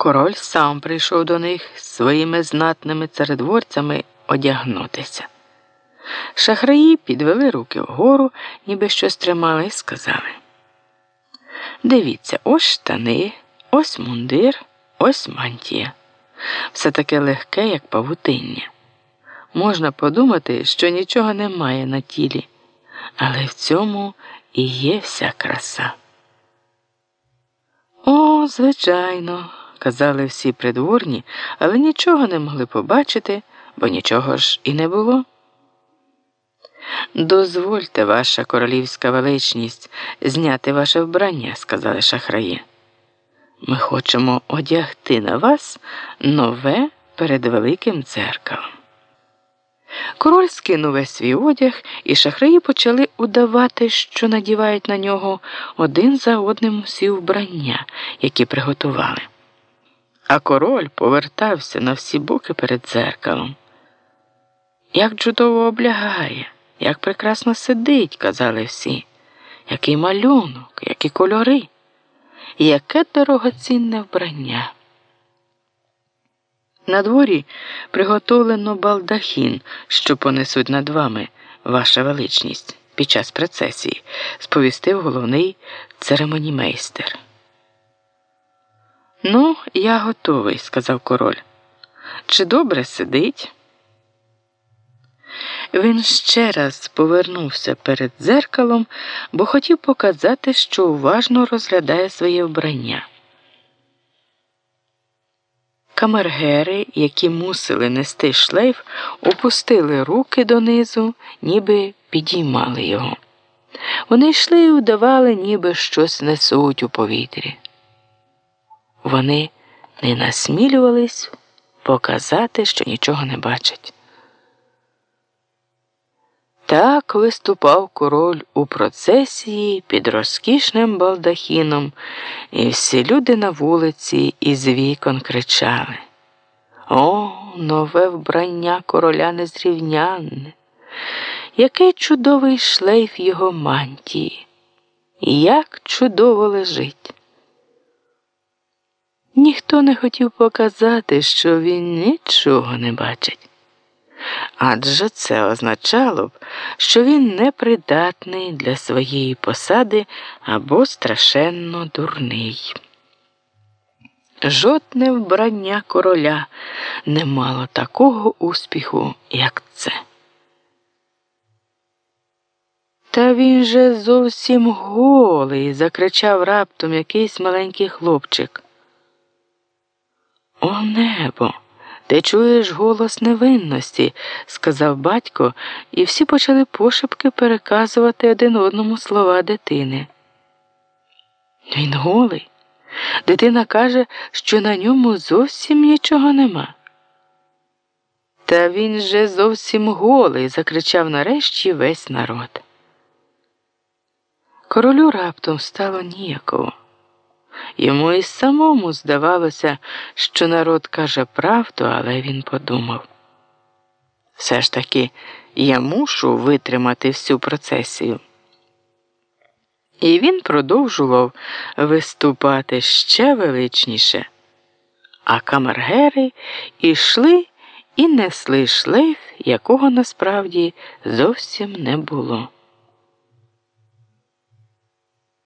король сам прийшов до них з своїми знатними царедворцями одягнутися. Шахраї підвели руки вгору, ніби щось тримали, і сказали: «Дивіться, ось штани, ось мундир, ось мантія. Все таке легке, як павутиння. Можна подумати, що нічого немає на тілі, але в цьому і є вся краса». «О, звичайно», – казали всі придворні, але нічого не могли побачити, бо нічого ж і не було. «Дозвольте, ваша королівська величність, зняти ваше вбрання», – сказали шахраї. «Ми хочемо одягти на вас нове перед великим дзеркалом». Король скинув весь свій одяг, і шахраї почали удавати, що надівають на нього один за одним усі вбрання, які приготували. А король повертався на всі боки перед дзеркалом. «Як чудово облягає, як прекрасно сидить», – казали всі. «Який малюнок, які кольори, яке дорогоцінне вбрання». На дворі приготовлено балдахін, що понесуть над вами, ваша величність, під час процесії, сповістив головний церемонімейстер. «Ну, я готовий», – сказав король. «Чи добре сидить?» Він ще раз повернувся перед дзеркалом, бо хотів показати, що уважно розглядає своє вбрання. Камергери, які мусили нести шлейф, опустили руки донизу, ніби підіймали його. Вони йшли і удавали, ніби щось несуть у повітрі. Вони не насмілювались показати, що нічого не бачать. Так виступав король у процесії під розкішним балдахіном, і всі люди на вулиці із вікон кричали: «О, нове вбрання короля незрівнянне! Який чудовий шлейф його мантії! Як чудово лежить!» Ніхто не хотів показати, що він нічого не бачить. Адже це означало б, що він непридатний для своєї посади або страшенно дурний. Жодне вбрання короля не мало такого успіху, як це. «Та він же зовсім голий!» – закричав раптом якийсь маленький хлопчик. «О небо! Ти чуєш голос невинності», – сказав батько, і всі почали пошепки переказувати один одному слова дитини. «Він голий. Дитина каже, що на ньому зовсім нічого нема». «Та він же зовсім голий!» – закричав нарешті весь народ. Королю раптом стало ніяково. Йому і самому здавалося, що народ каже правду, але він подумав: все ж таки я мушу витримати всю процесію. І він продовжував виступати ще величніше, а камергери ішли і несли шлейф, якого насправді зовсім не було.